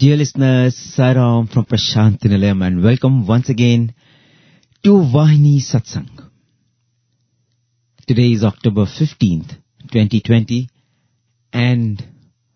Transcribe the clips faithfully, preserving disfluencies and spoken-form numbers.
Dear listeners, Saram from Prashant Nilayam and welcome once again to Vahini Satsang. Today is October fifteenth, twenty twenty and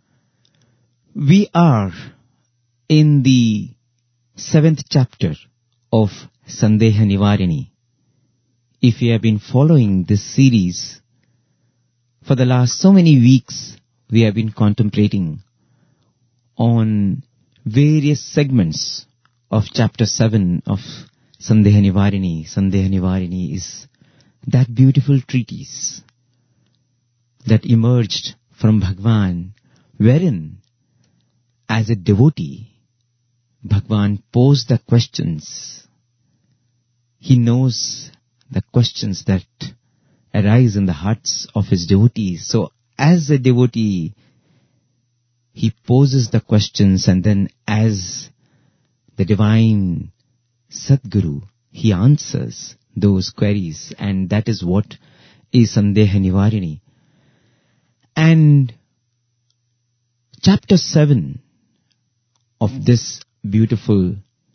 we are in the seventh chapter of Sandeha Nivarini. If you have been following this series, for the last so many weeks we have been contemplating on various segments of chapter seven of Sandeha Nivarini. Sandeha Nivarini is that beautiful treatise that emerged from Bhagwan, wherein, as a devotee, Bhagwan posed the questions. He knows the questions that arise in the hearts of his devotees. So, as a devotee, he poses the questions and then as the divine Sadguru, he answers those queries, and that is what is Sandeha Nivarini. And chapter seven of this beautiful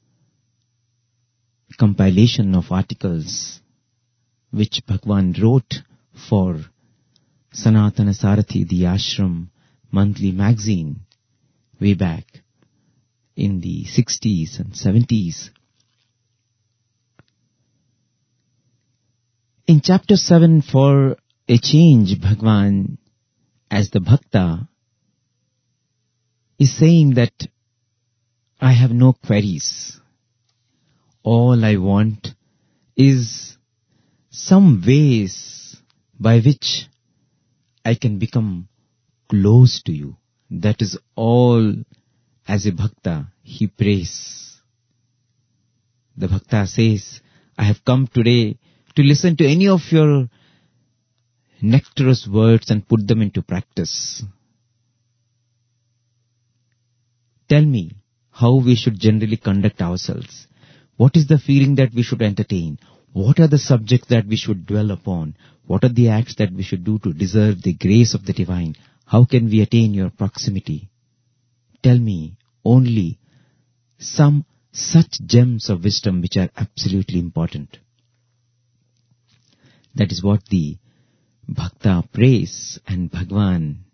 compilation of articles which Bhagwan wrote for Sanatana Sarathi, the ashram monthly magazine, way back in the sixties and seventies. In chapter seven, for a change, Bhagwan, as the Bhakta, is saying that I have no queries. All I want is some ways by which I can become close to you. That is all, as a Bhakta, he prays. The Bhakta says, I have come today to listen to any of your nectarous words and put them into practice. Tell me how we should generally conduct ourselves. What is the feeling that we should entertain? What are the subjects that we should dwell upon? What are the acts that we should do to deserve the grace of the divine? How can we attain your proximity? Tell me only some such gems of wisdom which are absolutely important. That is what the Bhakta prays, and Bhagwan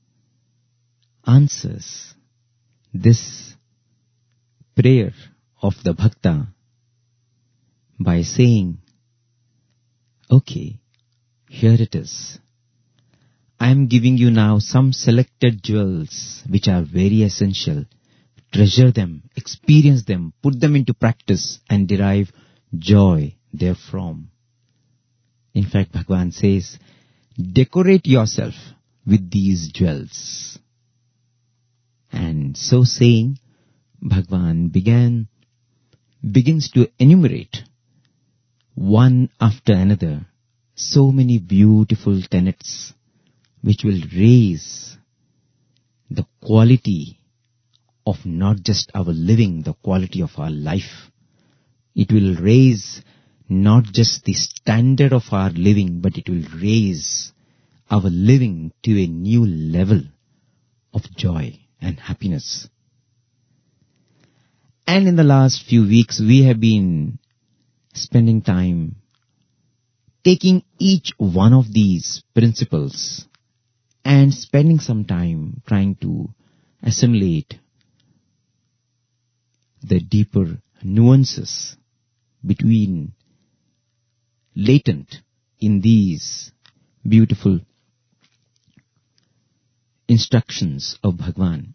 answers this prayer of the Bhakta by saying, okay, here it is. I am giving you now some selected jewels which are very essential. Treasure them, experience them, put them into practice and derive joy therefrom. In fact, Bhagwan says, decorate yourself with these jewels. And so saying, Bhagwan began, begins to enumerate one after another so many beautiful tenets which will raise the quality of not just our living, the quality of our life. It will raise not just the standard of our living, but it will raise our living to a new level of joy and happiness. And in the last few weeks, we have been spending time taking each one of these principles and spending some time trying to assimilate the deeper nuances between latent in these beautiful instructions of Bhagwan.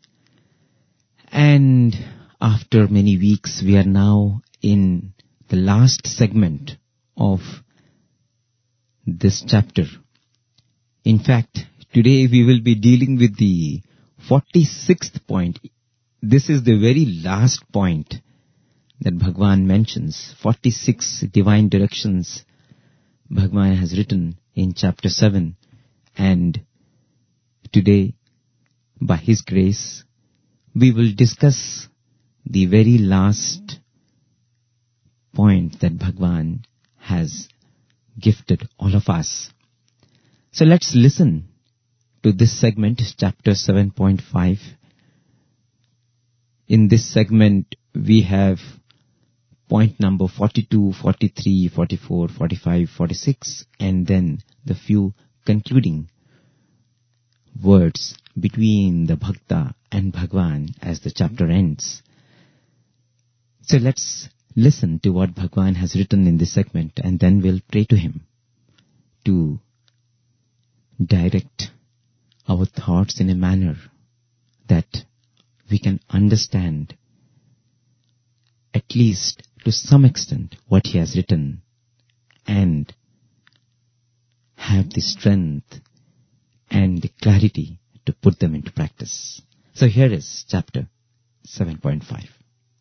And after many weeks, we are now in the last segment of this chapter. In fact, today we will be dealing with the forty-sixth point. This is the very last point that Bhagwan mentions. forty-six divine directions Bhagwan has written in chapter seven. And today, by his grace, we will discuss the very last point that Bhagwan has gifted all of us. So let's listen to this segment, chapter seven point five, In this segment, we have point number forty-two, forty-three, forty-four, forty-five, forty-six, and then the few concluding words between the Bhakta and Bhagwan as the chapter ends. So let's listen to what Bhagwan has written in this segment, and then we'll pray to him to direct our thoughts in a manner that we can understand, at least to some extent, what he has written, and have the strength and the clarity to put them into practice. So here is chapter seven point five.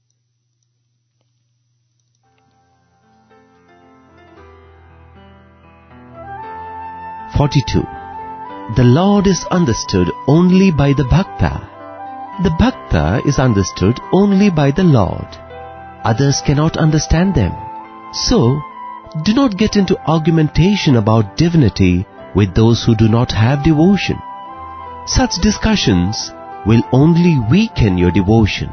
forty-two. The Lord is understood only by the Bhakta. The Bhakta is understood only by the Lord. Others cannot understand them. So, do not get into argumentation about divinity with those who do not have devotion. Such discussions will only weaken your devotion.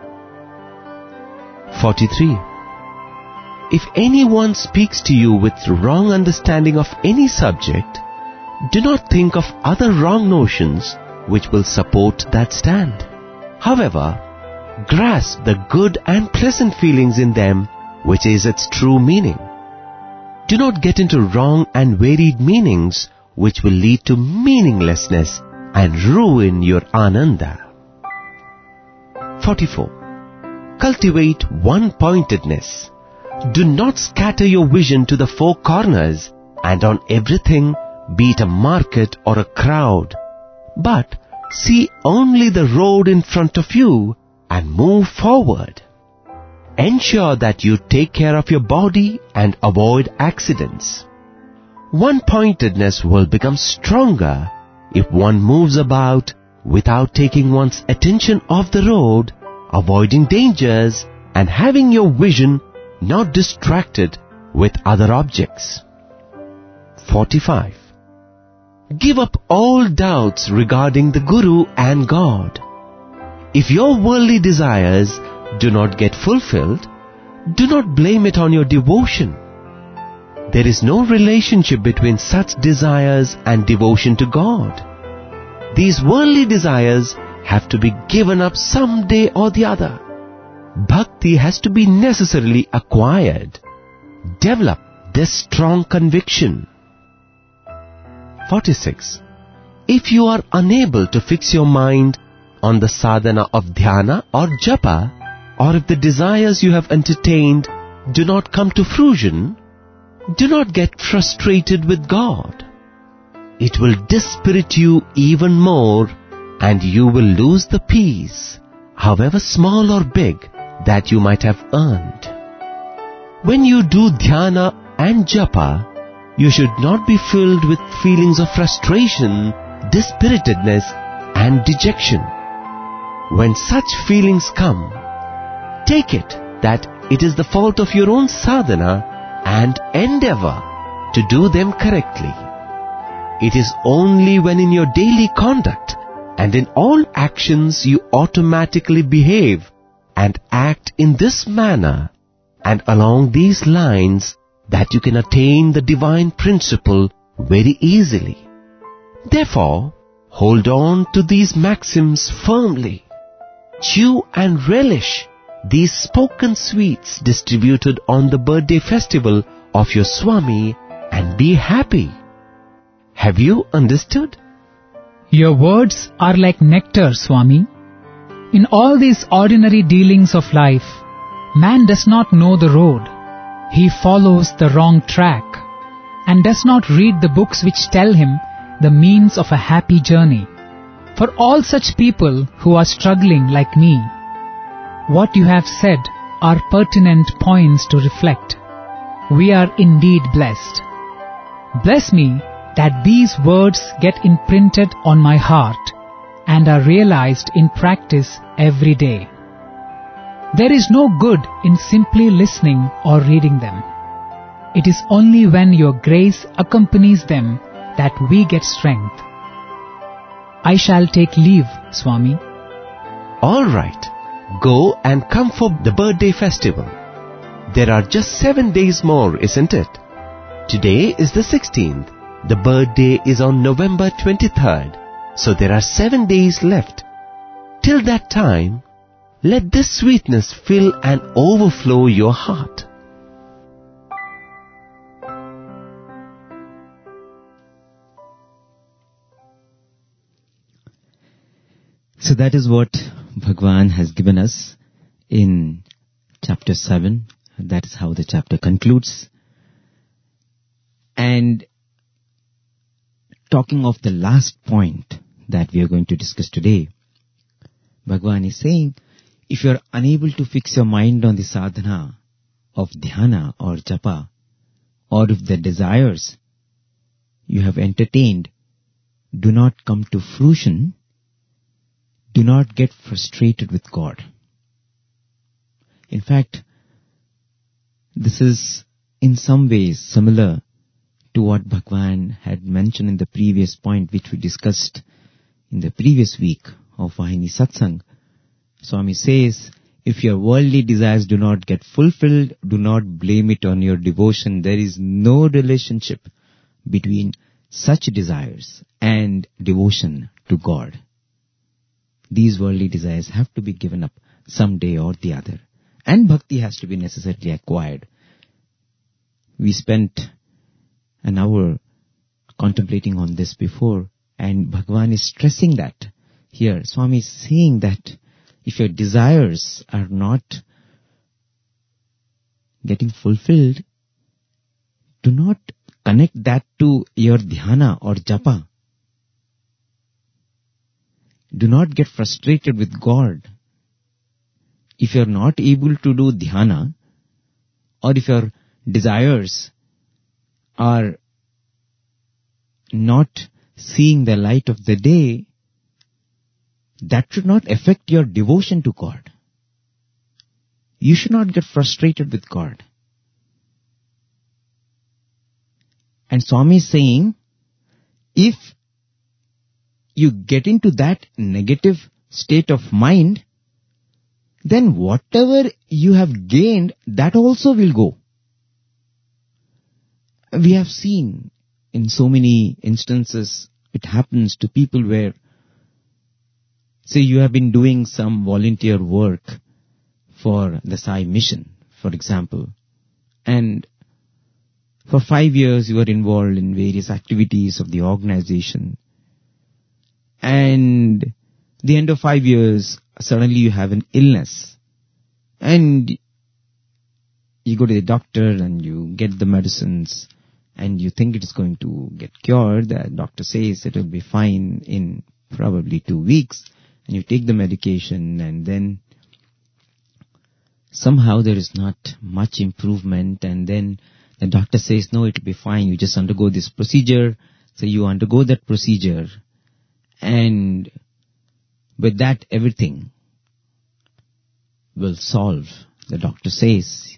forty-three. If anyone speaks to you with wrong understanding of any subject, do not think of other wrong notions which will support that stand. However, grasp the good and pleasant feelings in them, which is its true meaning. Do not get into wrong and varied meanings which will lead to meaninglessness and ruin your ananda. forty-four. Cultivate one-pointedness. Do not scatter your vision to the four corners and on everything, be it a market or a crowd, but see only the road in front of you and move forward. Ensure that you take care of your body and avoid accidents. One-pointedness will become stronger if one moves about without taking one's attention off the road, avoiding dangers, and having your vision not distracted with other objects. forty-five. Give up all doubts regarding the Guru and God. If your worldly desires do not get fulfilled, do not blame it on your devotion. There is no relationship between such desires and devotion to God. These worldly desires have to be given up someday or the other. Bhakti has to be necessarily acquired. Develop this strong conviction. forty-six. If you are unable to fix your mind on the sadhana of dhyana or japa, or if the desires you have entertained do not come to fruition, do not get frustrated with God. It will dispirit you even more, and you will lose the peace, however small or big, that you might have earned. When you do dhyana and japa, you should not be filled with feelings of frustration, dispiritedness, and dejection. When such feelings come, take it that it is the fault of your own sadhana and endeavor to do them correctly. It is only when in your daily conduct and in all actions you automatically behave and act in this manner and along these lines that you can attain the divine principle very easily. Therefore, hold on to these maxims firmly. Chew and relish these spoken sweets distributed on the birthday festival of your Swami and be happy. Have you understood? Your words are like nectar, Swami. In all these ordinary dealings of life, man does not know the road. He follows the wrong track and does not read the books which tell him the means of a happy journey. For all such people who are struggling like me, what you have said are pertinent points to reflect. We are indeed blessed. Bless me that these words get imprinted on my heart and are realized in practice every day. There is no good in simply listening or reading them. It is only when your grace accompanies them that we get strength. I shall take leave, Swami. All right. Go and come for the birthday festival. There are just seven days more, isn't it? Today is the sixteenth. The birthday is on November twenty-third. So there are seven days left. Till that time, let this sweetness fill and overflow your heart. So that is what Bhagwan has given us in chapter seven. That is how the chapter concludes. And talking of the last point that we are going to discuss today, Bhagwan is saying, if you are unable to fix your mind on the sadhana of dhyana or japa, or if the desires you have entertained do not come to fruition, do not get frustrated with God. In fact, this is in some ways similar to what Bhagwan had mentioned in the previous point which we discussed in the previous week of Vahini Satsang. Swami says, if your worldly desires do not get fulfilled, do not blame it on your devotion. There is no relationship between such desires and devotion to God. These worldly desires have to be given up someday or the other. And bhakti has to be necessarily acquired. We spent an hour contemplating on this before, and Bhagwan is stressing that here. Swami is saying that if your desires are not getting fulfilled, do not connect that to your dhyana or japa. Do not get frustrated with God. If you are not able to do dhyana, or if your desires are not seeing the light of the day, that should not affect your devotion to God. You should not get frustrated with God. And Swami is saying, if you get into that negative state of mind, then whatever you have gained, that also will go. We have seen in so many instances, it happens to people where, say you have been doing some volunteer work for the Sai mission, for example, and for five years you are involved in various activities of the organization, and the end of five years, suddenly you have an illness, and you go to the doctor and you get the medicines, and you think it is going to get cured. The doctor says it will be fine in probably two weeks, and you take the medication, and then somehow there is not much improvement, and then the doctor says, no, it will be fine, you just undergo this procedure. So you undergo that procedure, and with that everything will solve, the doctor says.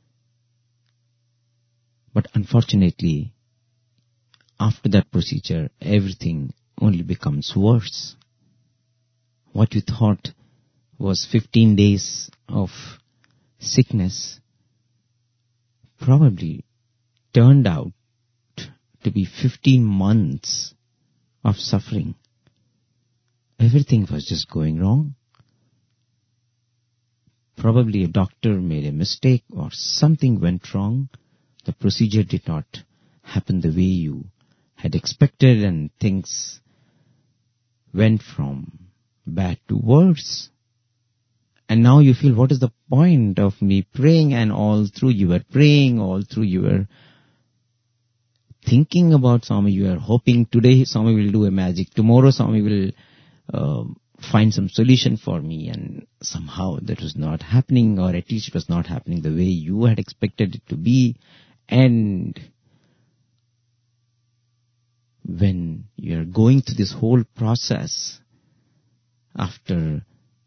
But unfortunately, after that procedure, everything only becomes worse. What you thought was fifteen days of sickness probably turned out to be fifteen months of suffering. Everything was just going wrong. Probably a doctor made a mistake or something went wrong. The procedure did not happen the way you had expected, and things went from bad to worse. And now you feel, what is the point of me praying? And all through you were praying, all through you were thinking about Swami, you are hoping today Swami will do a magic, tomorrow Swami will uh, find some solution for me, and somehow that was not happening, or at least it was not happening the way you had expected it to be. And when you are going through this whole process, after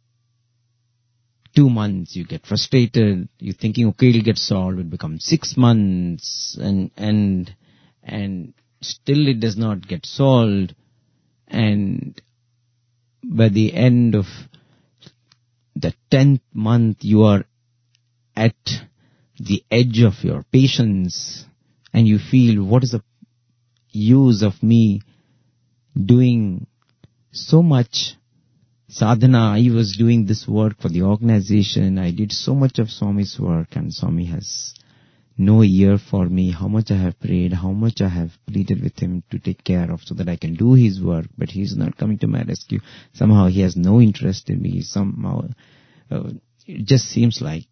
two months you get frustrated, you're thinking, okay, it'll get solved, it becomes six months, and and and still it does not get solved, and by the end of the tenth month you are at the edge of your patience and you feel, what is the use of me doing so much sadhana? I was doing this work for the organization. I did so much of Swami's work and Swami has no ear for me. How much I have prayed, how much I have pleaded with him to take care of so that I can do his work, but he's not coming to my rescue. Somehow he has no interest in me. Somehow uh, it just seems like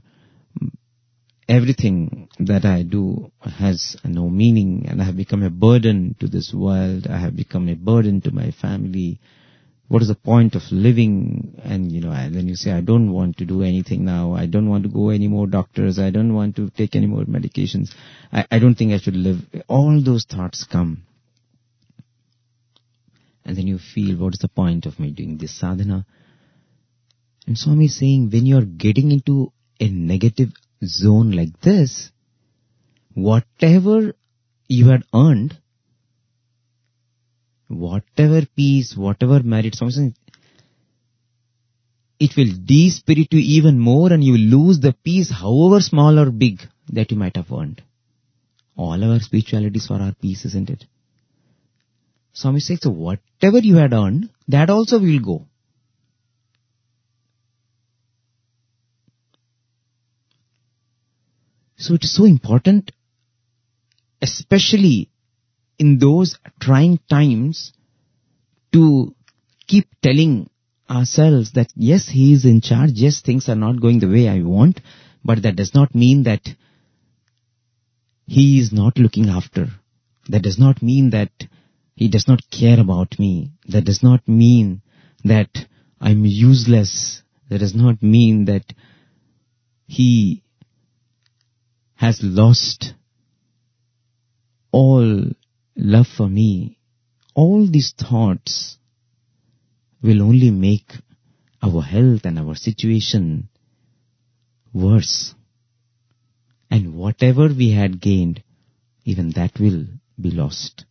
everything that I do has no meaning and I have become a burden to this world. I have become a burden to my family. What is the point of living? And, you know, and then you say, I don't want to do anything now. I don't want to go any more doctors. I don't want to take any more medications. I, I don't think I should live. All those thoughts come. And then you feel, what is the point of me doing this sadhana? And Swami is saying, when you are getting into a negative zone like this, whatever you had earned, whatever peace, whatever merit, it will de-spirit you even more and you will lose the peace, however small or big, that you might have earned. All our spirituality is for our peace, isn't it? Swami says, so whatever you had earned, that also will go. So it is so important, especially in those trying times, to keep telling ourselves that yes, he is in charge, yes, things are not going the way I want, but that does not mean that he is not looking after. That does not mean that he does not care about me. That does not mean that I'm useless. That does not mean that he has lost all love for me. All these thoughts will only make our health and our situation worse. And whatever we had gained, even that will be lost.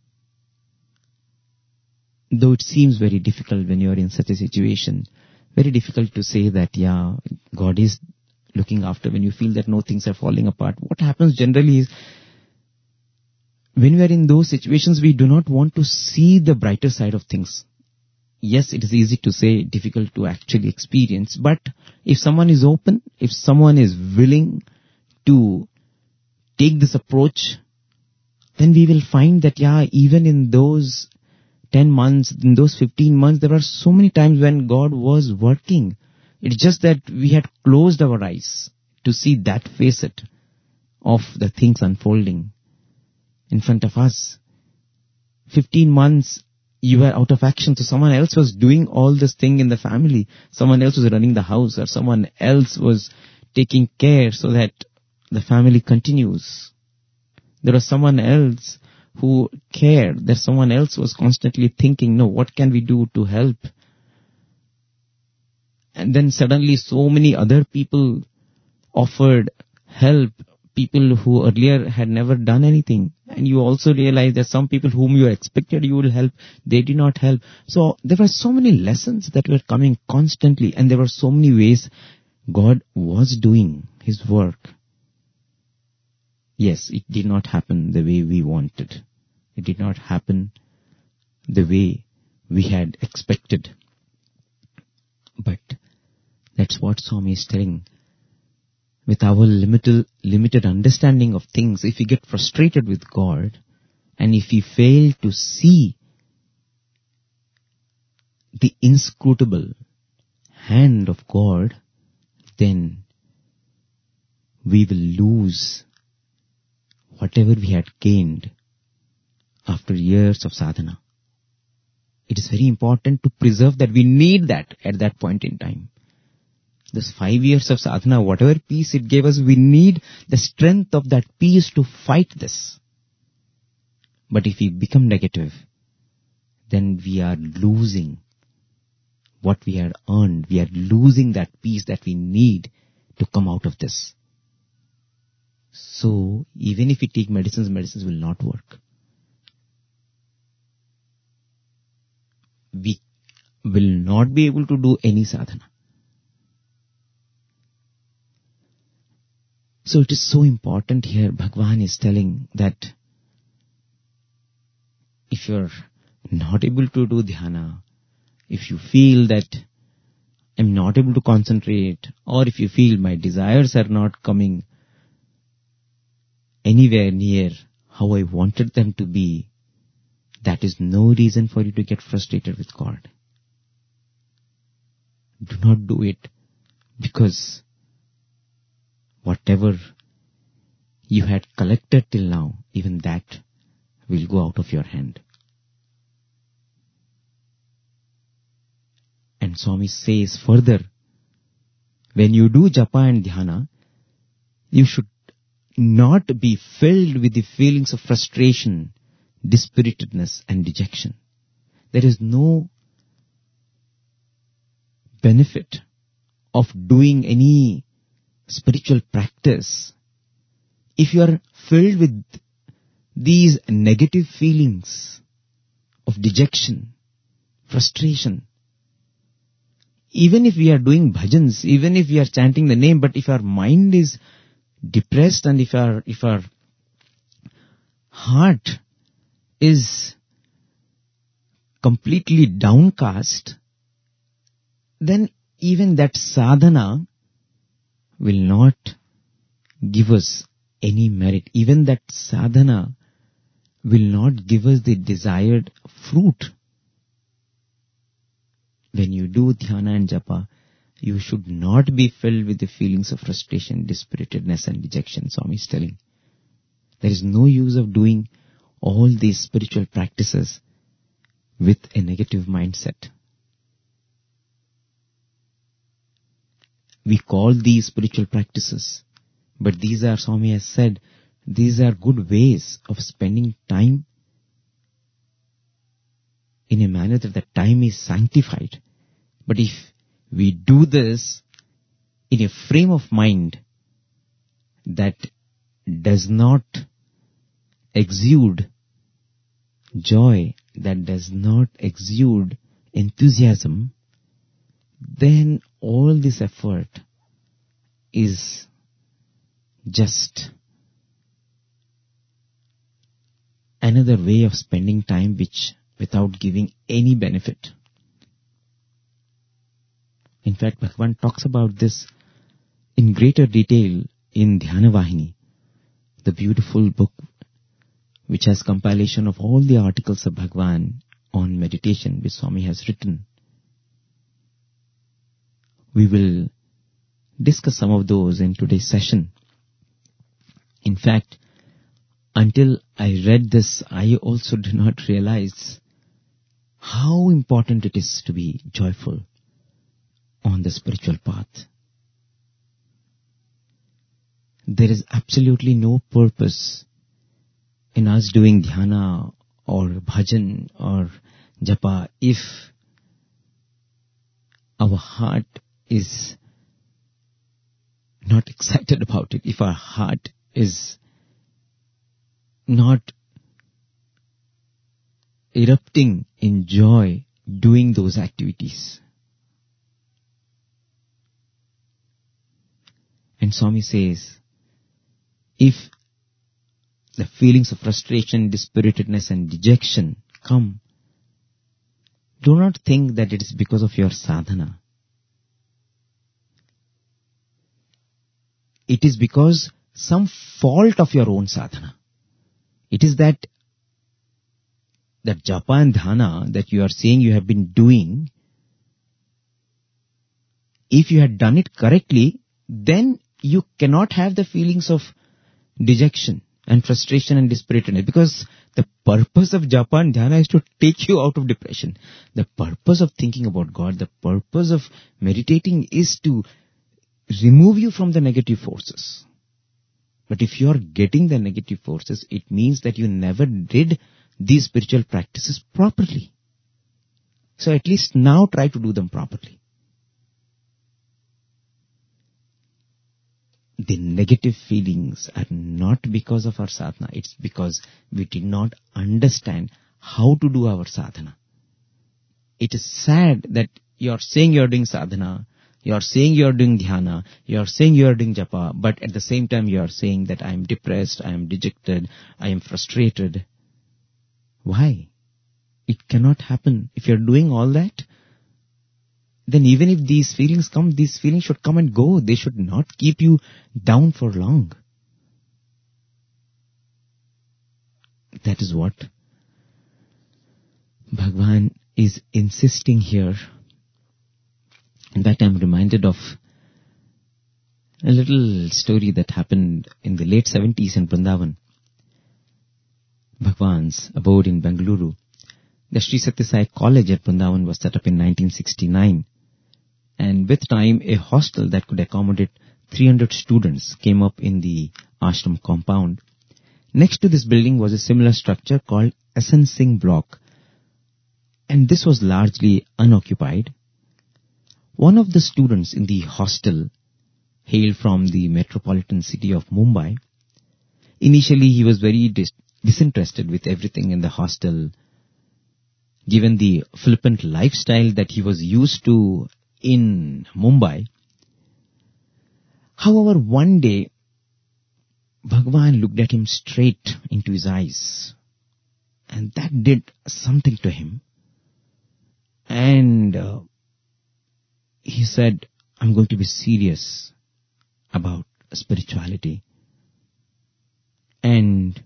Though it seems very difficult when you are in such a situation, very difficult to say that, yeah, God is looking after, when you feel that no, things are falling apart. What happens generally is, when we are in those situations, we do not want to see the brighter side of things. Yes, it is easy to say, difficult to actually experience. But if someone is open, if someone is willing to take this approach, then we will find that, yeah, even in those ten months, in those fifteen months, there were so many times when God was working. It's just that we had closed our eyes to see that facet of the things unfolding in front of us. fifteen months you were out of action, so someone else was doing all this thing in the family. Someone else was running the house, or someone else was taking care so that the family continues. There was someone else who cared. That someone else was constantly thinking, no, what can we do to help? And then suddenly so many other people offered help, people who earlier had never done anything. And you also realize that some people whom you expected you will help, they did not help. So there were so many lessons that were coming constantly, and there were so many ways God was doing his work. Yes, it did not happen the way we wanted. It did not happen the way we had expected. But that's what Swami is telling. With our limited, limited understanding of things, if we get frustrated with God, and if we fail to see the inscrutable hand of God, then we will lose whatever we had gained after years of sadhana. It is very important to preserve that. We need that at that point in time. This five years of sadhana, whatever peace it gave us, we need the strength of that peace to fight this. But if we become negative, then we are losing what we had earned. We are losing that peace that we need to come out of this. So, even if we take medicines, medicines will not work. We will not be able to do any sadhana. So it is so important here. Bhagavan is telling that if you're not able to do dhyana, if you feel that I'm not able to concentrate, or if you feel my desires are not coming anywhere near how I wanted them to be, that is no reason for you to get frustrated with God. Do not do it, because whatever you had collected till now, even that will go out of your hand. And Swami says further, when you do japa and dhyana, you should not be filled with the feelings of frustration, dispiritedness and dejection. There is no benefit of doing any spiritual practice if you are filled with these negative feelings of dejection, frustration. Even if we are doing bhajans, even if we are chanting the name, but if our mind is depressed and if our if our heart is completely downcast, then even that sadhana will not give us any merit. Even that sadhana will not give us the desired fruit. When you do dhyana and japa, you should not be filled with the feelings of frustration, dispiritedness and dejection. Swami is telling. There is no use of doing all these spiritual practices with a negative mindset. We call these spiritual practices, but these are, Swami has said, these are good ways of spending time in a manner that the time is sanctified. But if we do this in a frame of mind that does not exude joy, that does not exude enthusiasm, then all this effort is just another way of spending time which without giving any benefit. In fact, Bhagavan talks about this in greater detail in Dhyana Vahini, the beautiful book which has compilation of all the articles of Bhagavan on meditation which Swami has written. We will discuss some of those in today's session. In fact, until I read this, I also did not realize how important it is to be joyful on the spiritual path. There is absolutely no purpose in us doing dhyana or bhajan or japa if our heart is not excited about it, if our heart is not erupting in joy doing those activities. And Swami says, if the feelings of frustration, dispiritedness and dejection come, do not think that it is because of your sadhana. It is because some fault of your own sadhana. It is that that japa and dhyana that you are saying you have been doing, if you had done it correctly, then you cannot have the feelings of dejection and frustration and dispiritedness, because the purpose of japa and dhyana is to take you out of depression. The purpose of thinking about God, the purpose of meditating is to remove you from the negative forces. But if you are getting the negative forces, it means that you never did these spiritual practices properly. So at least now try to do them properly. The negative feelings are not because of our sadhana. It's because we did not understand how to do our sadhana. It is sad that you are saying you are doing sadhana, You are saying you are doing dhyana, you are saying you are doing japa, but at the same time you are saying that I am depressed, I am dejected, I am frustrated. Why? It cannot happen. If you are doing all that, then even if these feelings come, these feelings should come and go. They should not keep you down for long. That is what Bhagavan is insisting here. In fact, I am reminded of a little story that happened in the late seventies in Vrindavan. Bhagavan's abode in Bengaluru. The Sri Satya Sai College at Vrindavan was set up in nineteen sixty-nine. And with time, a hostel that could accommodate three hundred students came up in the ashram compound. Next to this building was a similar structure called Essencing Block. And this was largely unoccupied. One of the students in the hostel hailed from the metropolitan city of Mumbai. Initially, he was very dis- disinterested with everything in the hostel, given the flippant lifestyle that he was used to in Mumbai. However, one day, Bhagavan looked at him straight into his eyes, and that did something to him. And uh, he said, I'm going to be serious about spirituality. And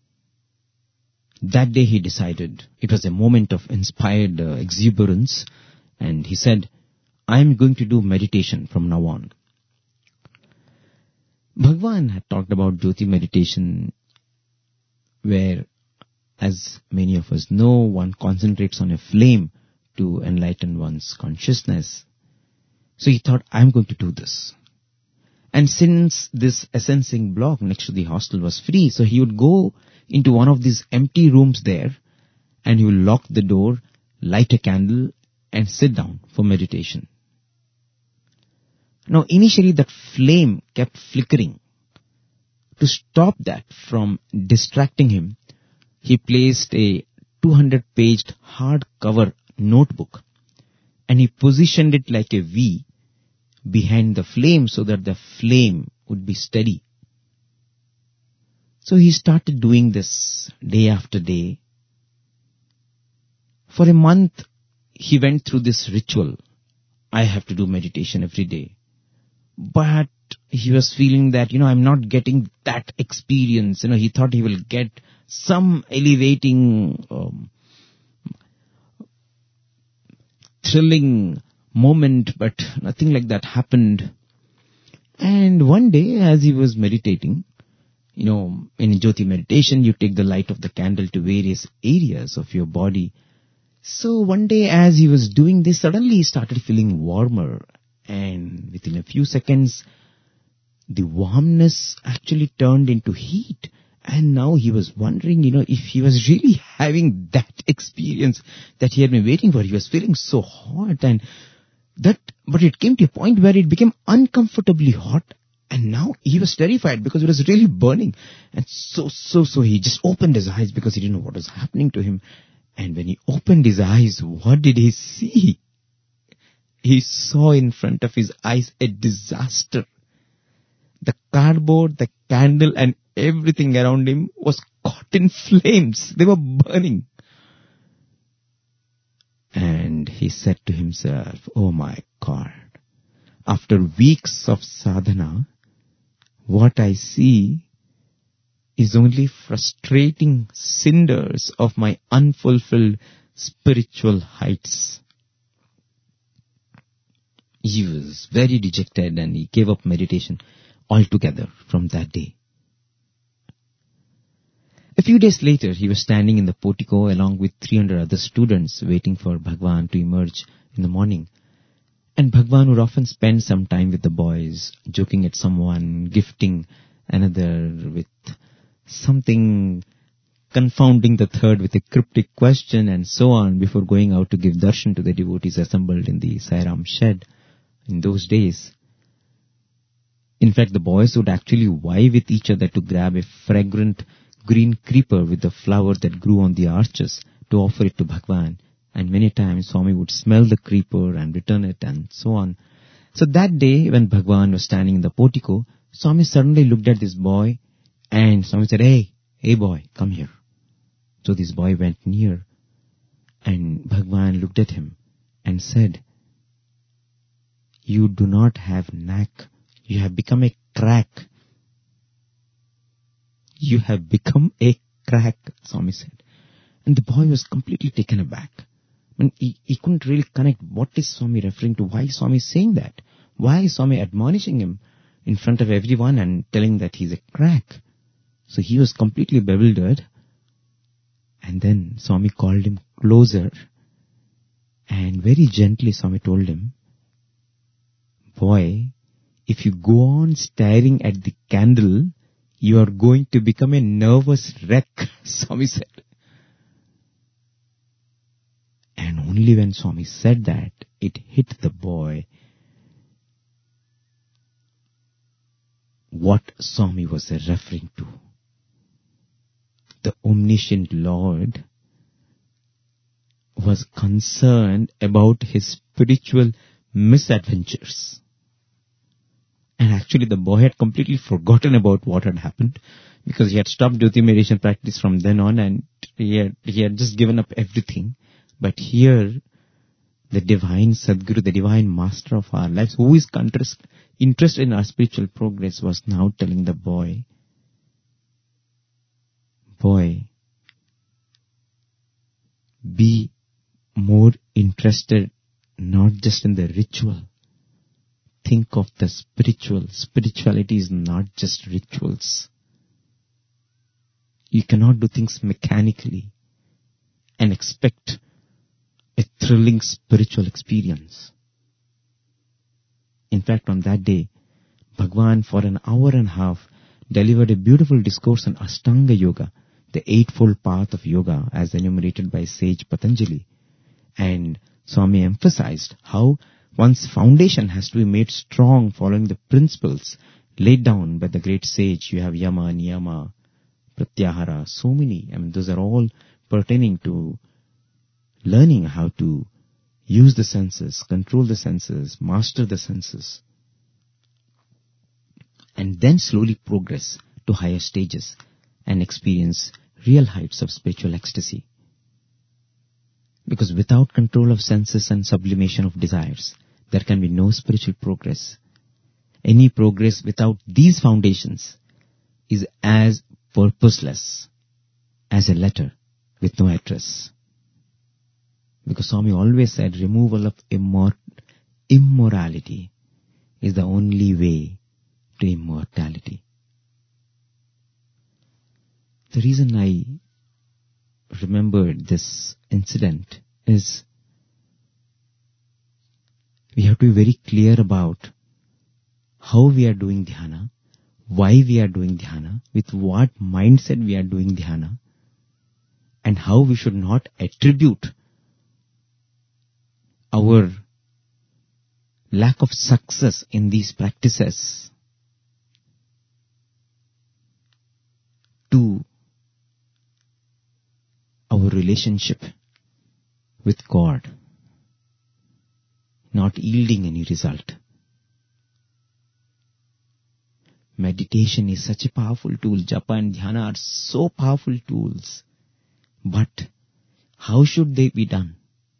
that day he decided, it was a moment of inspired uh, exuberance, and he said, I'm going to do meditation from now on. Bhagavan had talked about Jyoti meditation, where, as many of us know, one concentrates on a flame to enlighten one's consciousness. So he thought, I'm going to do this. And since this Essencing block next to the hostel was free, so he would go into one of these empty rooms there, and he would lock the door, light a candle, and sit down for meditation. Now, initially that flame kept flickering. To stop that from distracting him, he placed a two hundred page hardcover notebook, and he positioned it like a V behind the flame so that the flame would be steady. So he started doing this day after day. For a month, he went through this ritual. I have to do meditation every day. But he was feeling that, you know, I'm not getting that experience. You know, he thought he will get some elevating, um, thrilling moment, but nothing like that happened. And one day, as he was meditating, you know, in Jyoti meditation, you take the light of the candle to various areas of your body. So one day, as he was doing this, suddenly he started feeling warmer. And within a few seconds, the warmness actually turned into heat. And now he was wondering, you know, if he was really having that experience that he had been waiting for. He was feeling so hot, and that, but it came to a point where it became uncomfortably hot. And now he was terrified because it was really burning. And so, so, so he just opened his eyes because he didn't know what was happening to him. And when he opened his eyes, what did he see? He saw in front of his eyes a disaster. The cardboard, the candle, and everything around him was caught in flames. They were burning. And he said to himself, oh my God, after weeks of sadhana, what I see is only frustrating cinders of my unfulfilled spiritual heights. He was very dejected and he gave up meditation altogether from that day. A few days later, he was standing in the portico along with three hundred other students waiting for Bhagavan to emerge in the morning. And Bhagavan would often spend some time with the boys, joking at someone, gifting another with something, confounding the third with a cryptic question, and so on, before going out to give darshan to the devotees assembled in the Sai Ram shed in those days. In fact, the boys would actually vie with each other to grab a fragrant green creeper with the flower that grew on the arches to offer it to Bhagavan. And many times Swami would smell the creeper and return it and so on. So that day when Bhagwan was standing in the portico, Swami suddenly looked at this boy and Swami said, hey, hey boy, come here. So this boy went near and Bhagwan looked at him and said, you do not have knack. You have become a crack. You have become a crack, Swami said. And the boy was completely taken aback. I mean, he, he couldn't really connect. What is Swami referring to? Why is Swami saying that? Why is Swami admonishing him in front of everyone and telling that he's a crack? So he was completely bewildered. And then Swami called him closer. And very gently Swami told him, boy, if you go on staring at the candle, you are going to become a nervous wreck, Swami said. And only when Swami said that, it hit the boy what Swami was referring to. The omniscient Lord was concerned about his spiritual misadventures. And actually the boy had completely forgotten about what had happened because he had stopped Jyoti meditation practice from then on and he had, he had just given up everything. But here, the divine Sadguru, the divine master of our lives, who is interest, interested in our spiritual progress, was now telling the boy, boy, be more interested not just in the ritual. Think of the spiritual. Spirituality is not just rituals. You cannot do things mechanically and expect a thrilling spiritual experience. In fact, on that day, Bhagwan for an hour and a half delivered a beautiful discourse on Ashtanga Yoga, the eightfold path of yoga as enumerated by sage Patanjali. And Swami emphasized how one's foundation has to be made strong following the principles laid down by the great sage. You have Yama, Niyama, Pratyahara, so many. I mean, those are all pertaining to learning how to use the senses, control the senses, master the senses, and then slowly progress to higher stages and experience real heights of spiritual ecstasy. Because without control of senses and sublimation of desires, there can be no spiritual progress. Any progress without these foundations is as purposeless as a letter with no address. Because Swami always said removal of immor- immorality is the only way to immortality. The reason I remembered this incident is we have to be very clear about how we are doing dhyana, why we are doing dhyana, with what mindset we are doing dhyana, and how we should not attribute our lack of success in these practices to our relationship with God not yielding any result. Meditation is such a powerful tool. Japa and dhyana are so powerful tools. But how should they be done?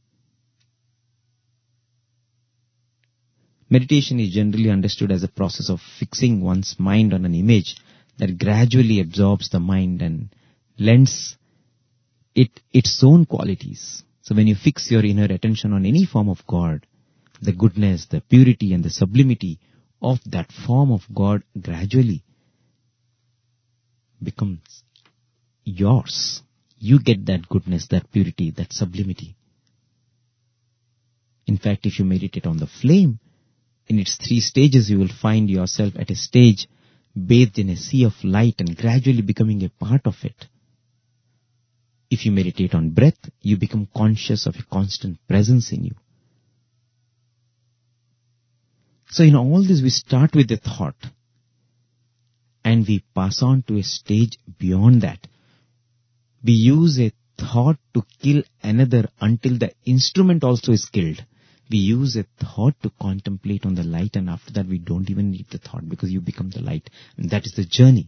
Meditation is generally understood as a process of fixing one's mind on an image that gradually absorbs the mind and lends it its own qualities. So when you fix your inner attention on any form of God, the goodness, the purity and the sublimity of that form of God gradually becomes yours. You get that goodness, that purity, that sublimity. In fact, if you meditate on the flame, in its three stages, you will find yourself at a stage bathed in a sea of light and gradually becoming a part of it. If you meditate on breath, you become conscious of a constant presence in you. So in all this, we start with a thought and we pass on to a stage beyond that. We use a thought to kill another until the instrument also is killed. We use a thought to contemplate on the light, and after that we don't even need the thought because you become the light. And that is the journey.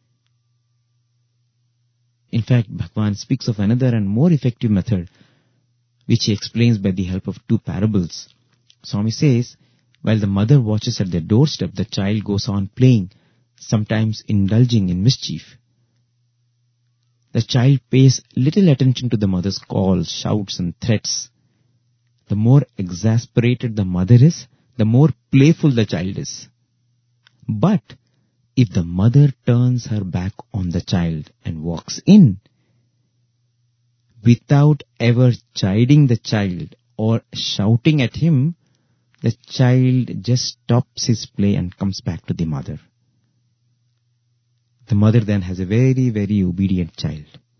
In fact, Bhagavan speaks of another and more effective method, which he explains by the help of two parables. Swami says, while the mother watches at the doorstep, the child goes on playing, sometimes indulging in mischief. The child pays little attention to the mother's calls, shouts and threats. The more exasperated the mother is, the more playful the child is. But if the mother turns her back on the child and walks in, without ever chiding the child or shouting at him, the child just stops his play and comes back to the mother. The mother then has a very, very obedient child.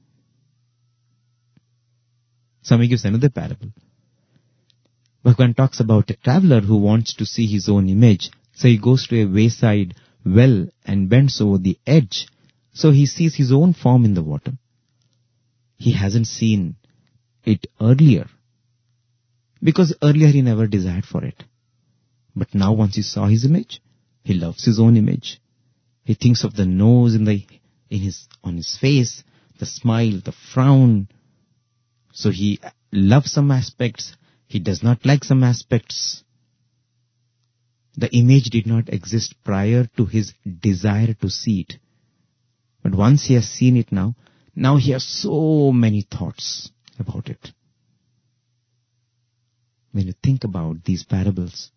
Swami gives another parable. Bhagavan talks about a traveler who wants to see his own image. So he goes to a wayside well and bends over the edge. So he sees his own form in the water. He hasn't seen it earlier, because earlier he never desired for it. But now once he saw his image, he loves his own image. He thinks of the nose in the in his on his face, the smile, the frown. So he loves some aspects, he does not like some aspects. The image did not exist prior to his desire to see it. But once he has seen it now, now he has so many thoughts about it. When you think about these parables,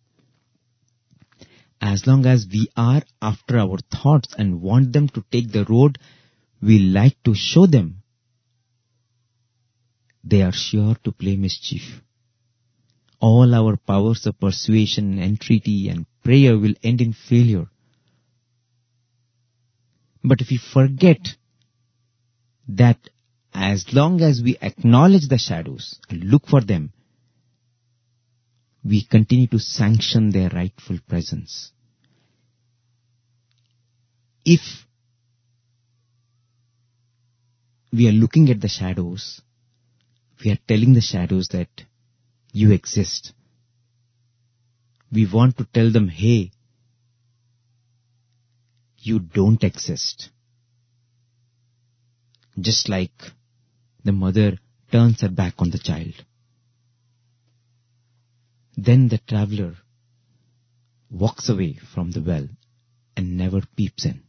as long as we are after our thoughts and want them to take the road we like to show them, they are sure to play mischief. All our powers of persuasion, entreaty and prayer will end in failure. But if we forget that as long as we acknowledge the shadows and look for them, we continue to sanction their rightful presence. If we are looking at the shadows, we are telling the shadows that you exist. We want to tell them, hey, you don't exist. Just like the mother turns her back on the child. Then the traveler walks away from the well and never peeps in.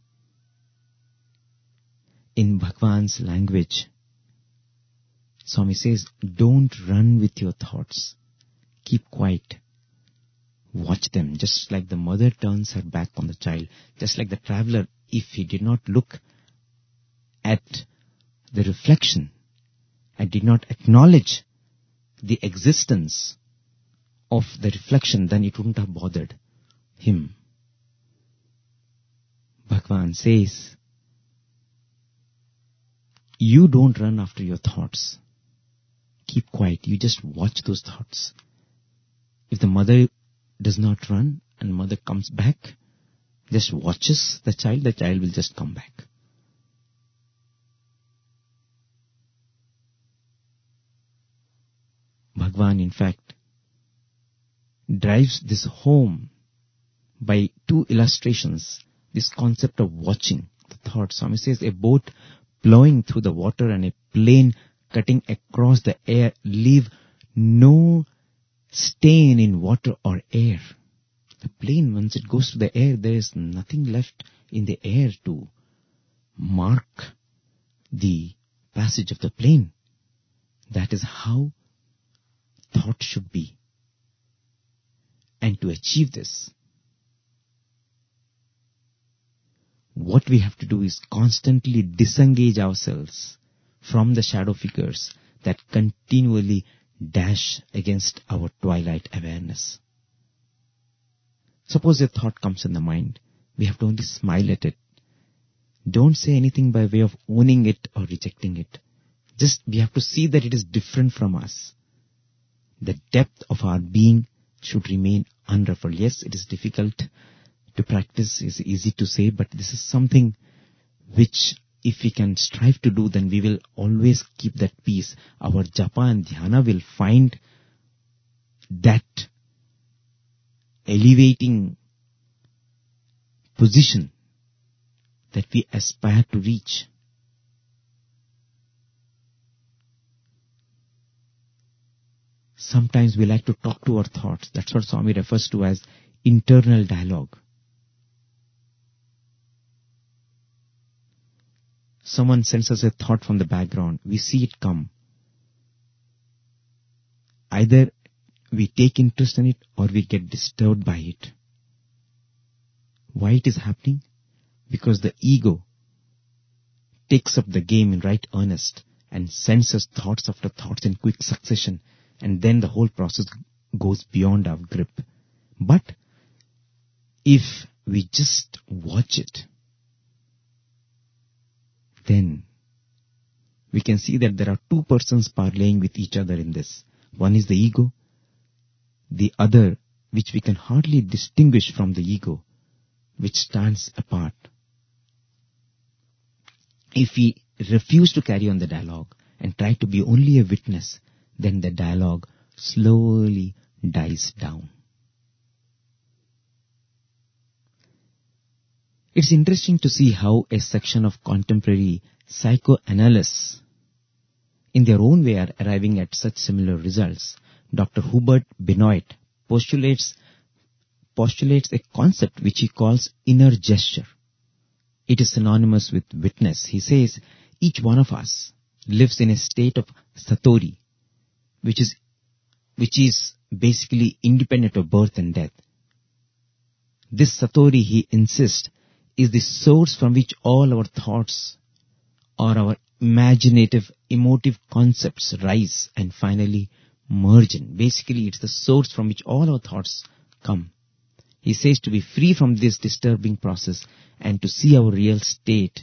In Bhagavan's language, Swami says, don't run with your thoughts. Keep quiet. Watch them, just like the mother turns her back on the child. Just like the traveler, if he did not look at the reflection and did not acknowledge the existence of the reflection, then it wouldn't have bothered him. Bhagavan says, you don't run after your thoughts. Keep quiet. You just watch those thoughts. If the mother does not run and mother comes back, just watches the child, the child will just come back. Bhagavan, in fact, drives this home by two illustrations, this concept of watching the thoughts. Swami says, a boat plowing through the water and a plane cutting across the air leave no stain in water or air. The plane, once it goes to the air, there is nothing left in the air to mark the passage of the plane. That is how thought should be. And to achieve this, what we have to do is constantly disengage ourselves from the shadow figures that continually dash against our twilight awareness. Suppose a thought comes in the mind, we have to only smile at it. Don't say anything by way of owning it or rejecting it. Just we have to see that it is different from us. The depth of our being should remain unruffled. Yes, it is difficult to practice, it's easy to say, but this is something which if we can strive to do, then we will always keep that peace. Our japa and dhyana will find that elevating position that we aspire to reach. Sometimes we like to talk to our thoughts. That's what Swami refers to as internal dialogue. Someone sends us a thought from the background. We see it come. Either we take interest in it or we get disturbed by it. Why it is happening? Because the ego takes up the game in right earnest and sends us thoughts after thoughts in quick succession, and then the whole process goes beyond our grip. But if we just watch it, then we can see that there are two persons parlaying with each other in this. One is the ego, the other, which we can hardly distinguish from the ego, which stands apart. If we refuse to carry on the dialogue and try to be only a witness, then the dialogue slowly dies down. It's interesting to see how a section of contemporary psychoanalysts in their own way are arriving at such similar results. Doctor Hubert Benoit postulates, postulates a concept which he calls inner gesture. It is synonymous with witness. He says each one of us lives in a state of satori, which is, which is basically independent of birth and death. This satori, he insists, is the source from which all our thoughts or our imaginative, emotive concepts rise and finally merge in. Basically, it's the source from which all our thoughts come. He says to be free from this disturbing process and to see our real state,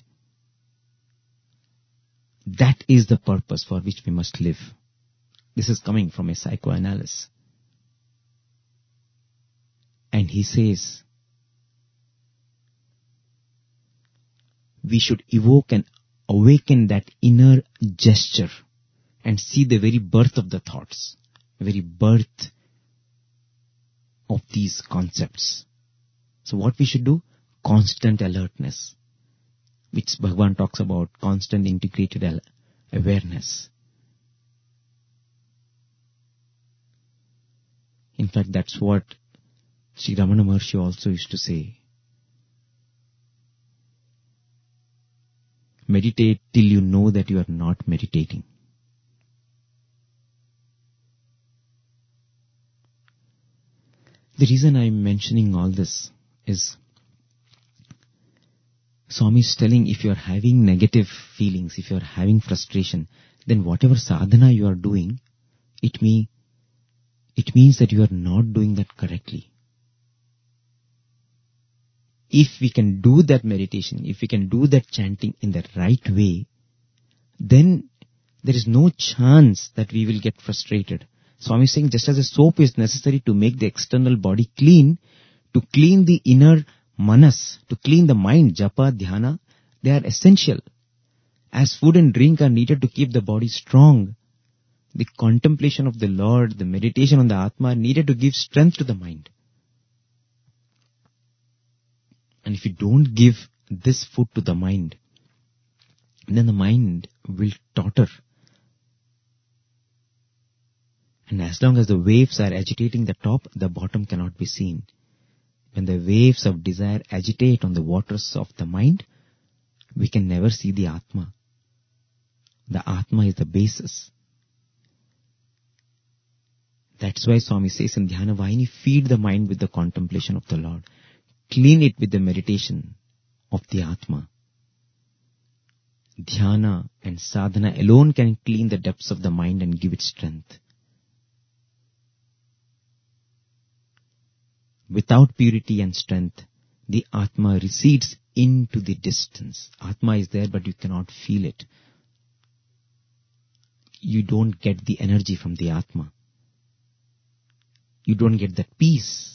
that is the purpose for which we must live. This is coming from a psychoanalyst. And he says, we should evoke and awaken that inner gesture and see the very birth of the thoughts, the very birth of these concepts. So what we should do? Constant alertness, which Bhagavan talks about, constant integrated awareness. In fact, that's what Sri Ramana Maharshi also used to say. Meditate till you know that you are not meditating. The reason I am mentioning all this is Swami is telling, if you are having negative feelings, if you are having frustration, then whatever sadhana you are doing, it, may, it means that you are not doing that correctly. If we can do that meditation, if we can do that chanting in the right way, then there is no chance that we will get frustrated. Swami is saying, just as a soap is necessary to make the external body clean, to clean the inner manas, to clean the mind, japa, dhyana, they are essential. As food and drink are needed to keep the body strong, the contemplation of the Lord, the meditation on the Atma are needed to give strength to the mind. And if you don't give this food to the mind, then the mind will totter. And as long as the waves are agitating the top, the bottom cannot be seen. When the waves of desire agitate on the waters of the mind, we can never see the Atma. The Atma is the basis. That's why Swami says in Dhyana Vahini, feed the mind with the contemplation of the Lord. Clean it with the meditation of the Atma. Dhyana and sadhana alone can clean the depths of the mind and give it strength. Without purity and strength, the Atma recedes into the distance. Atma is there, but you cannot feel it. You don't get the energy from the Atma. You don't get that peace.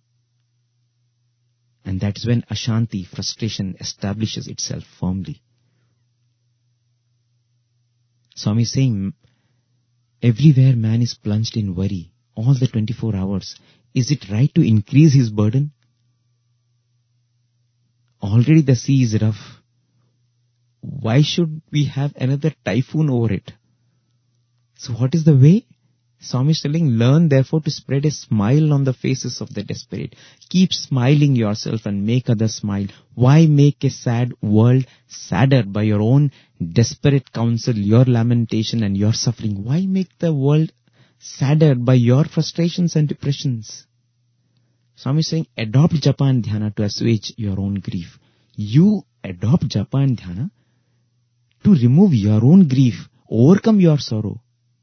And that's when Ashanti, frustration, establishes itself firmly. Swami is saying, everywhere man is plunged in worry, all the twenty-four hours, is it right to increase his burden? Already the sea is rough. Why should we have another typhoon over it? So what is the way? Swami is telling, learn therefore to spread a smile on the faces of the desperate. Keep smiling yourself and make others smile. Why make a sad world sadder by your own desperate counsel, your lamentation and your suffering? Why make the world sadder by your frustrations and depressions? Swami is saying, adopt japa and dhyana to assuage your own grief. You adopt japa and dhyana to remove your own grief, overcome your sorrow.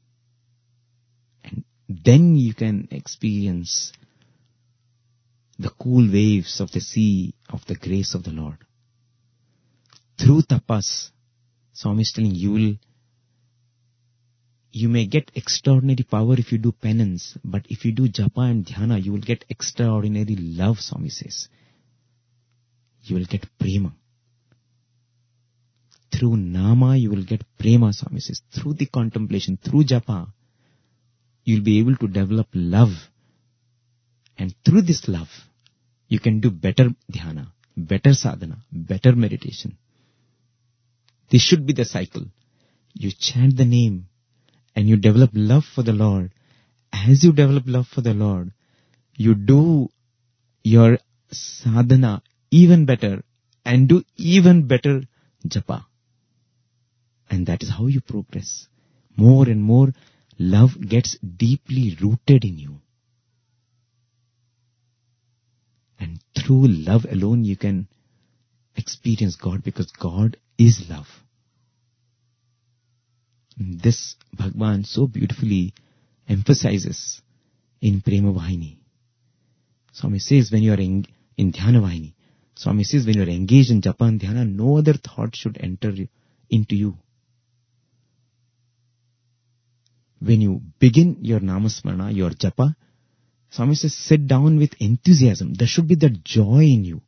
And then you can experience the cool waves of the sea of the grace of the Lord. Through tapas, Swami is telling you will You may get extraordinary power if you do penance, but if you do japa and dhyana, you will get extraordinary love, Swami says. You will get prema. Through nama, you will get prema, Swami says. Through the contemplation, through japa, you will be able to develop love. And through this love, you can do better dhyana, better sadhana, better meditation. This should be the cycle. You chant the name, and you develop love for the Lord. As you develop love for the Lord, you do your sadhana even better and do even better japa. And that is how you progress. More and more, love gets deeply rooted in you. And through love alone, you can experience God, because God is love. This Bhagwan so beautifully emphasizes in Prema Vahini. Swami says when you are in, in Dhyana Vahini, Swami says when you are engaged in japa and dhyana, no other thought should enter into you. When you begin your namasmarana, your japa, Swami says sit down with enthusiasm. There should be that joy in you.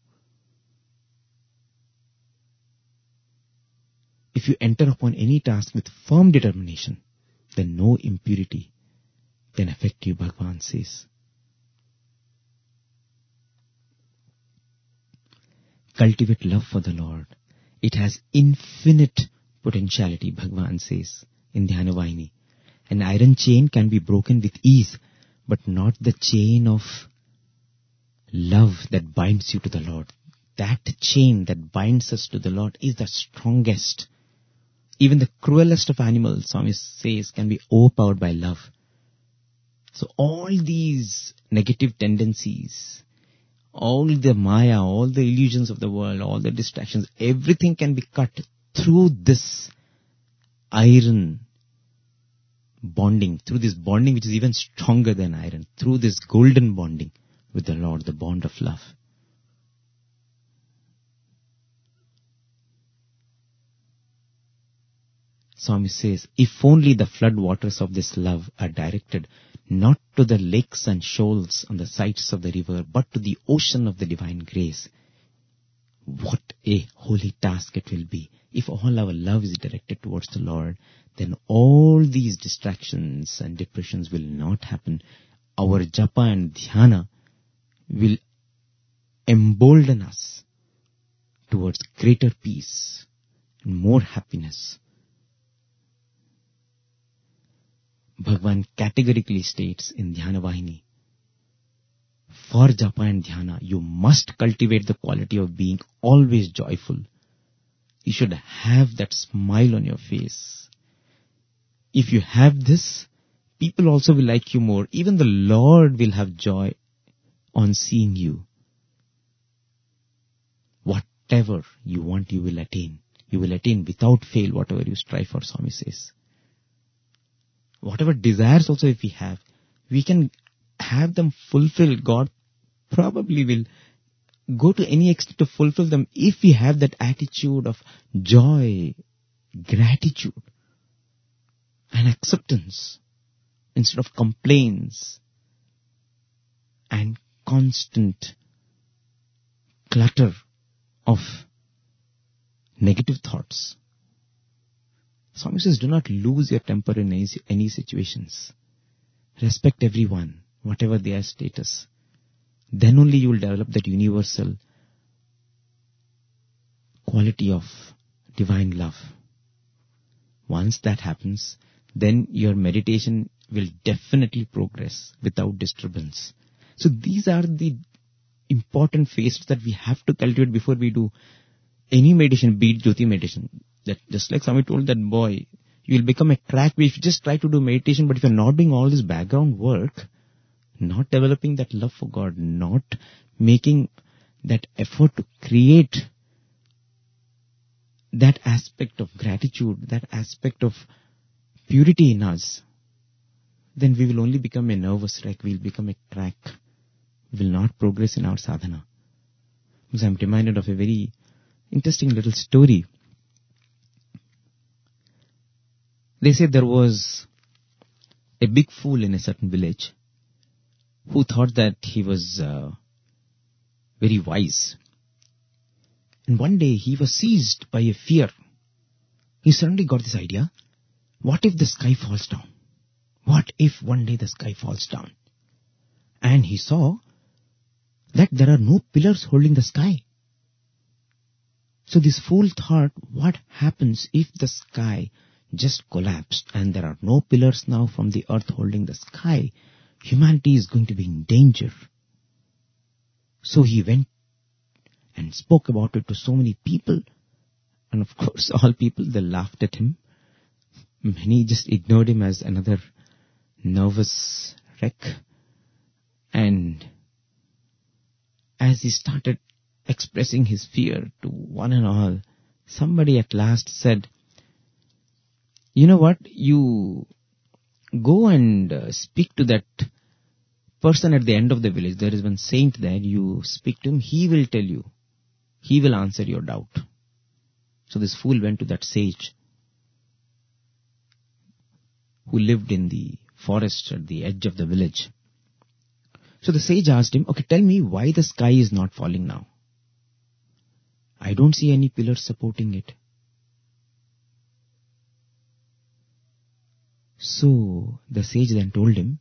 If you enter upon any task with firm determination, then no impurity can affect you, Bhagavan says. Cultivate love for the Lord. It has infinite potentiality, Bhagavan says in Dhyana Vahini. An iron chain can be broken with ease, but not the chain of love that binds you to the Lord. That chain that binds us to the Lord is the strongest. Even the cruelest of animals, Swami says, can be overpowered by love. So all these negative tendencies, all the maya, all the illusions of the world, all the distractions, everything can be cut through this iron bonding, through this bonding which is even stronger than iron, through this golden bonding with the Lord, the bond of love. Swami says, if only the flood waters of this love are directed not to the lakes and shoals on the sides of the river, but to the ocean of the divine grace, what a holy task it will be. If all our love is directed towards the Lord, then all these distractions and depressions will not happen. Our japa and dhyana will embolden us towards greater peace and more happiness. Bhagavan categorically states in Dhyana Vahini, for japa and dhyana, you must cultivate the quality of being always joyful. You should have that smile on your face. If you have this, people also will like you more. Even the Lord will have joy on seeing you. Whatever you want, you will attain. You will attain without fail whatever you strive for, Swami says. Whatever desires also if we have, we can have them fulfilled. God probably will go to any extent to fulfill them if we have that attitude of joy, gratitude, and acceptance instead of complaints and constant clutter of negative thoughts. Swami says, do not lose your temper in any, any situations. respect everyone, whatever their status, then only you will develop that universal quality of divine love. Once that happens, then your meditation will definitely progress without disturbance. So these are the important phases that we have to cultivate before we do any meditation, be it Jyoti meditation. That just like somebody told that boy, you will become a crack if you just try to do meditation, but if you're not doing all this background work, not developing that love for God, not making that effort to create that aspect of gratitude, that aspect of purity in us, then we will only become a nervous wreck, we will become a crack, we will not progress in our sadhana. Because I'm reminded of a very interesting little story. They say there was a big fool in a certain village who thought that he was uh, very wise. And one day he was seized by a fear. He suddenly got this idea, what if the sky falls down? What if one day the sky falls down? And he saw that there are no pillars holding the sky. So this fool thought, what happens if the sky just collapsed and there are no pillars now from the earth holding the sky? Humanity is going to be in danger. So he went and spoke about it to so many people. And of course, all people, they laughed at him. Many just ignored him as another nervous wreck. And as he started expressing his fear to one and all, somebody at last said, you know what, you go and uh, speak to that person at the end of the village. There is one saint there. You speak to him, he will tell you. He will answer your doubt. So this fool went to that sage who lived in the forest at the edge of the village. So the sage asked him, okay, tell me why the sky is not falling now. I don't see any pillars supporting it. So the sage then told him,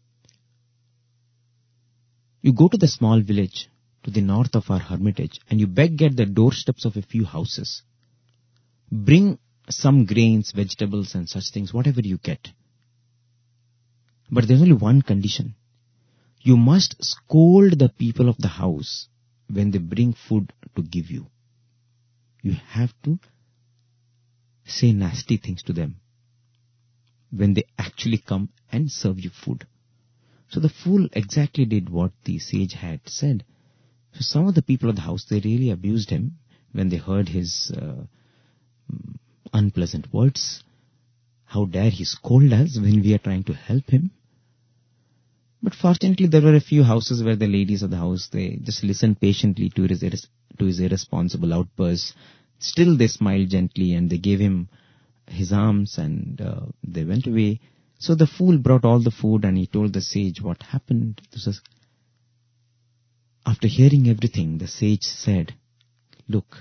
you go to the small village to the north of our hermitage and you beg at the doorsteps of a few houses. Bring some grains, vegetables and such things, whatever you get. But there's only one condition. You must scold the people of the house when they bring food to give you. You have to say nasty things to them when they actually come and serve you food. So the fool exactly did what the sage had said. So some of the people of the house, they really abused him when they heard his uh, unpleasant words. How dare he scold us when we are trying to help him? But fortunately, there were a few houses where the ladies of the house, they just listened patiently to his, irres- to his irresponsible outbursts. Still they smiled gently and they gave him his alms and uh, they went away. So the fool brought all the food and he told the sage what happened. This was, after hearing everything, the sage said, look,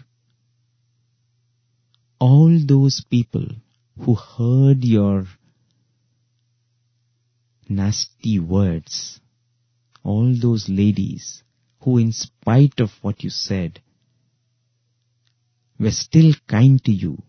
all those people who heard your nasty words, all those ladies who in spite of what you said were still kind to you,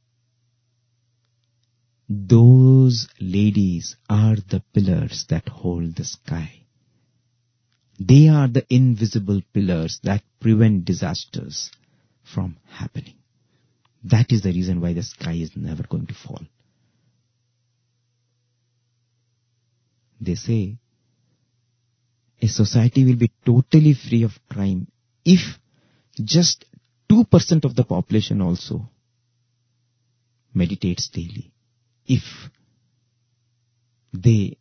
those ladies are the pillars that hold the sky. They are the invisible pillars that prevent disasters from happening. That is the reason why the sky is never going to fall. They say a society will be totally free of crime if just two percent of the population also meditates daily. If they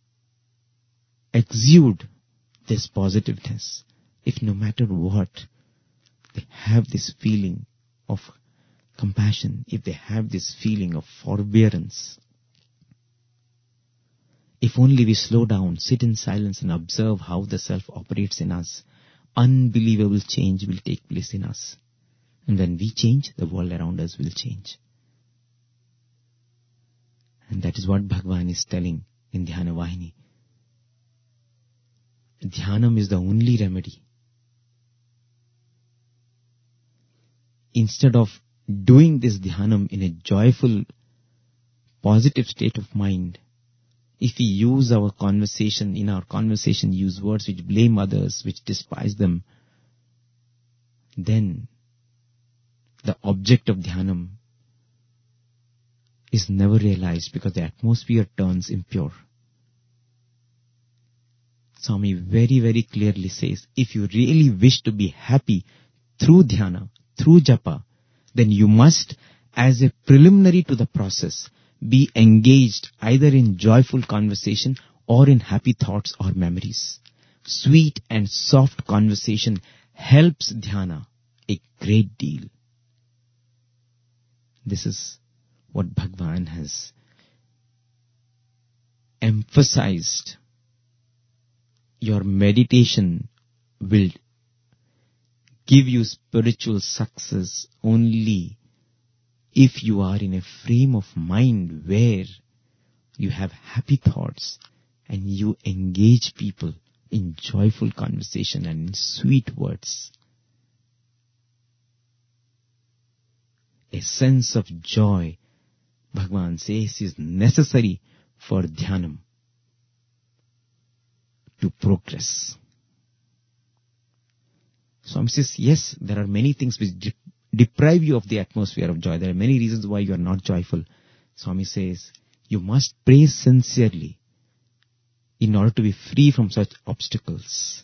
exude this positiveness, if no matter what, they have this feeling of compassion, if they have this feeling of forbearance, if only we slow down, sit in silence and observe how the self operates in us, unbelievable change will take place in us. And when we change, the world around us will change. And that is what Bhagavan is telling in Dhyana Vahini. Dhyanam is the only remedy. Instead of doing this dhyanam in a joyful, positive state of mind, if we use our conversation, in our conversation use words which blame others, which despise them, then the object of dhyanam is never realized because the atmosphere turns impure. Swami very, very clearly says, if you really wish to be happy through dhyana, through japa, then you must, as a preliminary to the process, be engaged either in joyful conversation or in happy thoughts or memories. Sweet and soft conversation helps dhyana a great deal. This is what Bhagwan has emphasized. Your meditation will give you spiritual success only if you are in a frame of mind where you have happy thoughts and you engage people in joyful conversation and in sweet words. A sense of joy, Bhagwan says, is necessary for dhyanam to progress. Swami says, yes, there are many things which de- deprive you of the atmosphere of joy. There are many reasons why you are not joyful. Swami says, you must pray sincerely in order to be free from such obstacles.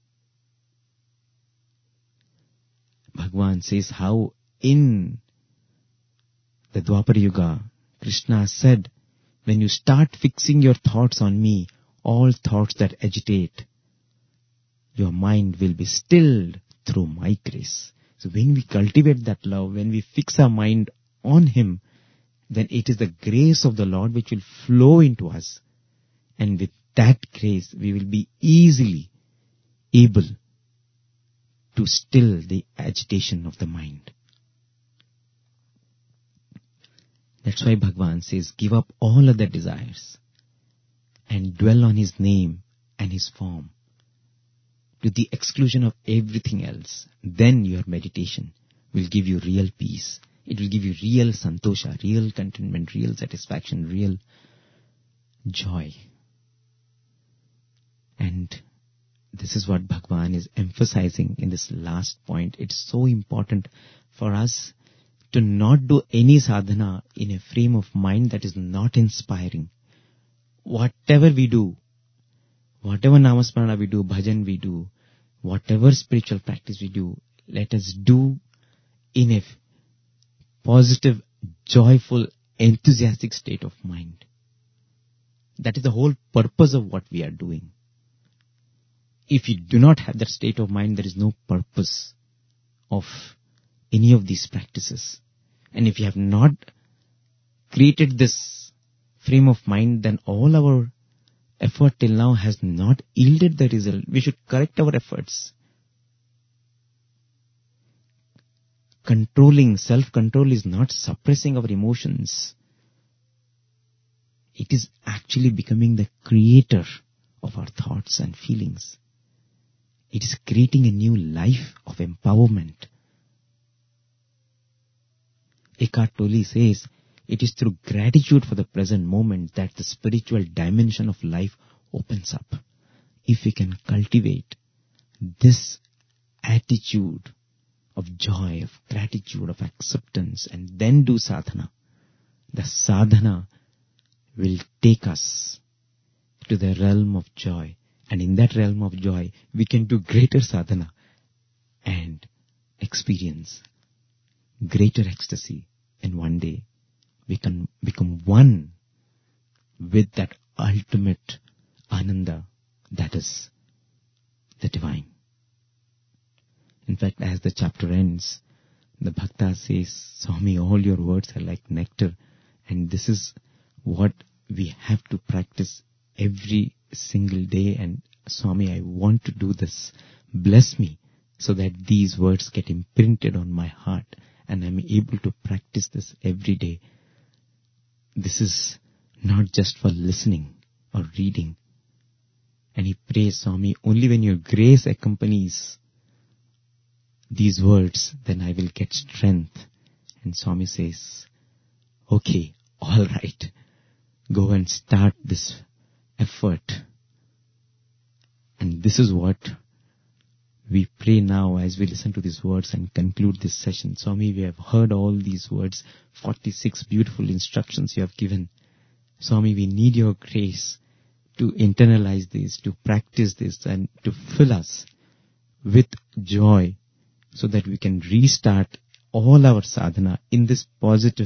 Bhagwan says how in the Dwapara Yuga, Krishna said, when you start fixing your thoughts on me, all thoughts that agitate, your mind will be stilled through my grace. So when we cultivate that love, when we fix our mind on Him, then it is the grace of the Lord which will flow into us. And with that grace, we will be easily able to still the agitation of the mind. That's why Bhagwan says, give up all other desires and dwell on His name and His form to the exclusion of everything else. Then your meditation will give you real peace. It will give you real santosha, real contentment, real satisfaction, real joy. And this is what Bhagwan is emphasizing in this last point. It's so important for us to not do any sadhana in a frame of mind that is not inspiring. Whatever we do, whatever namasmarana we do, bhajan we do, whatever spiritual practice we do, let us do in a positive, joyful, enthusiastic state of mind. That is the whole purpose of what we are doing. If you do not have that state of mind, there is no purpose of any of these practices. And if you have not created this frame of mind, then all our effort till now has not yielded the result. We should correct our efforts. Controlling, self-control is not suppressing our emotions. It is actually becoming the creator of our thoughts and feelings. It is creating a new life of empowerment. Eckhart Tolle says, it is through gratitude for the present moment that the spiritual dimension of life opens up. If we can cultivate this attitude of joy, of gratitude, of acceptance, and then do sadhana, the sadhana will take us to the realm of joy. And in that realm of joy, we can do greater sadhana and experience greater ecstasy. And one day, we can become one with that ultimate ananda that is the divine. In fact, as the chapter ends, the Bhakta says, Swami, all your words are like nectar. And this is what we have to practice every single day. And Swami, I want to do this. Bless me so that these words get imprinted on my heart and I'm able to practice this every day. This is not just for listening or reading. And he prays, Swami, only when your grace accompanies these words, then I will get strength. And Swami says, okay, all right, go and start this effort. And this is what we pray now as we listen to these words and conclude this session. Swami, we have heard all these words, forty-six beautiful instructions you have given. Swami, we need your grace to internalize this, to practice this, and to fill us with joy so that we can restart all our sadhana in this positive,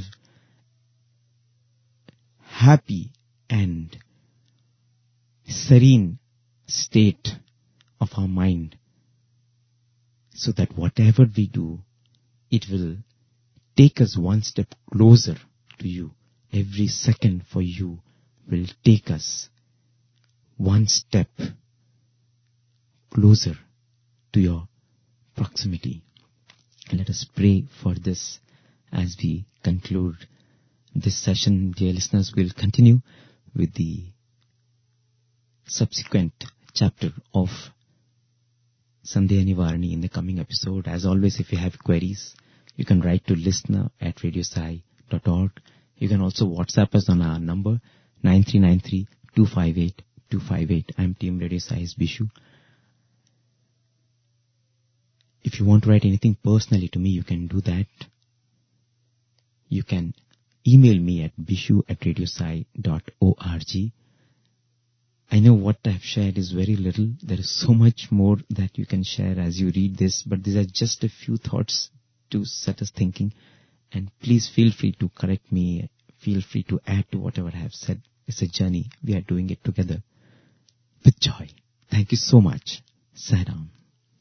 happy and serene state of our mind, so that whatever we do, it will take us one step closer to you. Every second for you will take us one step closer to your proximity. And let us pray for this as we conclude this session. Dear listeners, we'll continue with the subsequent chapter of Sandhya Nivarani in the coming episode. As always, if you have queries, you can write to listener at radio sai dot org. You can also WhatsApp us on our number nine three nine three, two five eight, two five eight. I'm Team Radio Sai's Bishu. If you want to write anything personally to me, you can do that. You can email me at bishu at radio sai dot org. I know what I've shared is very little. There is so much more that you can share as you read this, but these are just a few thoughts to set us thinking. And please feel free to correct me. Feel free to add to whatever I have said. It's a journey. We are doing it together with joy. Thank you so much. Saram.